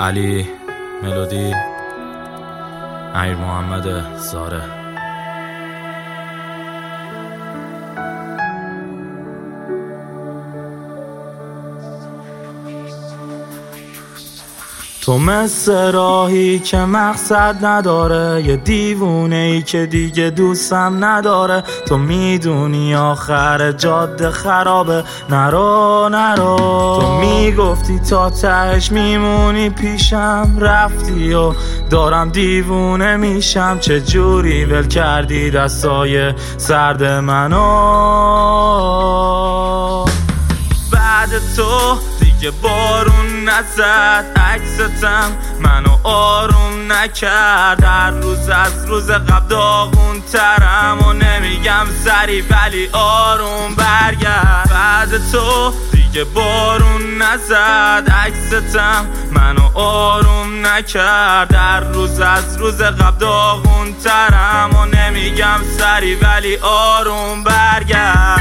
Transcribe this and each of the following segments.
علی ملودی، امیر محمد زاره. تو مثل راهی که مقصد نداره، یه دیوونه ای که دیگه دوستم نداره. تو میدونی آخر جاده خرابه، نرو نرو. تو میگفتی تا تهش میمونی پیشم، رفتی و دارم دیوونه میشم. چه جوری ول کردی دستای سرد منو؟ بعد تو دیگه بارون نزد، عکستم منو آروم نکرد. هر روز از روز قبل داغون ترم و نمیگم سری ولی آروم برگرد. بعد تو دیگه بارون نزد، عکستم منو آروم نکرد. هر روز از روز قبل داغون ترم و نمیگم سری ولی آروم برگرد.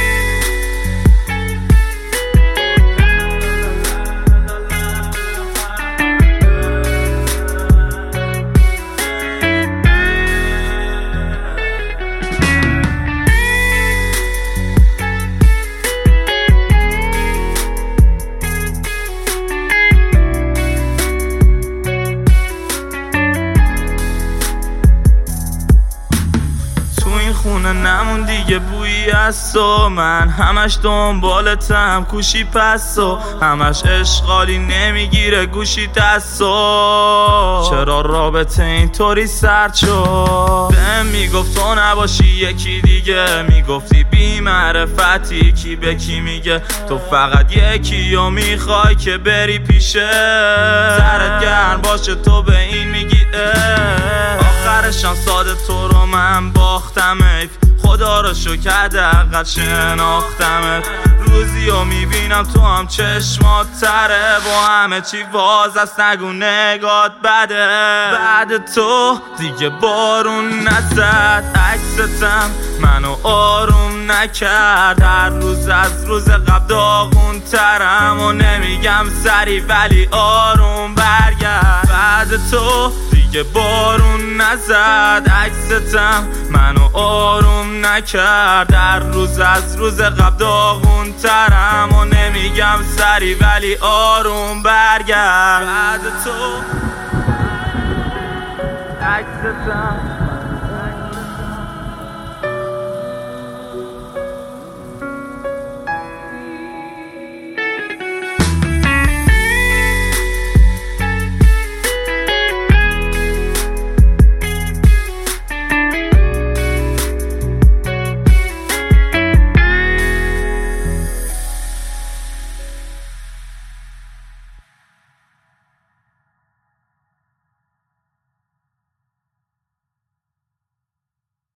خونه نمون دیگه بویی از تو، من همش دنبالتم کوشی پس تو، همش اشغالی نمیگیره گوشی دستو. چرا رابطه اینطوری سرد شد؟ بهم میگفت تو نباشی یکی دیگه، میگفتی بی معرفتی کی به کی میگه. تو فقط یکی و میخوای که بری پیشه، سرت گرم باشه تو به این میگی آخرشم ساده تو رو من باختم. خدا رو شکر حداقل شناختمت. روزی رو میبینم تو هم چشمات تره، با همه چی واز است نگو نگات بده. بعد تو دیگه بارون نزد، عکستم منو آروم نکرد. هر روز از روز قبل داغون ترم و نمیگم سری ولی آروم برگرد. بعد تو دیگه بارون نزد، عکستم منو آروم نکرد. هر روز از روز قبل داغون ترم و نمیگم سری ولی آروم برگرد. بعد تو عکستم